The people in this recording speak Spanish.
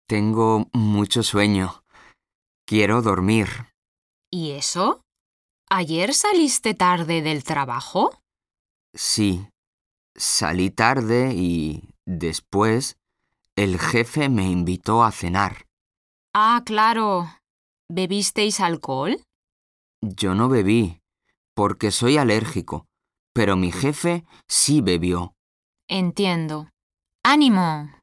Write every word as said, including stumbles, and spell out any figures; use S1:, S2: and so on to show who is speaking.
S1: Tengo mucho sueño. Quiero dormir.
S2: ¿Y eso? ¿Ayer saliste tarde del trabajo?
S1: Sí, salí tarde y después el jefe me invitó a cenar.
S2: Ah, claro. ¿Bebisteis alcohol?
S1: Yo no bebí, porque soy alérgico, pero mi jefe sí bebió.
S2: Entiendo. ¡Ánimo!